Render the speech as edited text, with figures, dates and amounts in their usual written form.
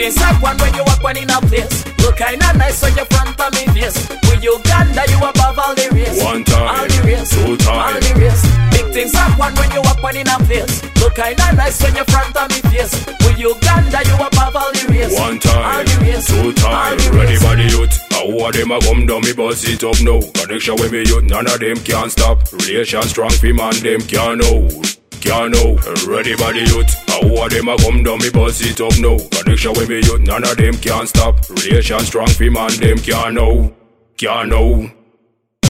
things happen when you walk one in a place. Look kinda nice on your front of me face. With Uganda, you above all the race. One time, all the race, two time, all the race. Big things happen when you walk one in a place. Look kinda nice on your front of me face. With Uganda, you above all the race. One time, all the race, two time. Ready for the youth. How are them a come down, me bust it up now. Connection with me youth, none of them can stop. Relation strong, fi man, them can hold. Can't know, ready for the youth. How are them a come down, me bust it up now. Connection with me youth, none of them can stop. Relation strong, fi man, them can know. Can't know.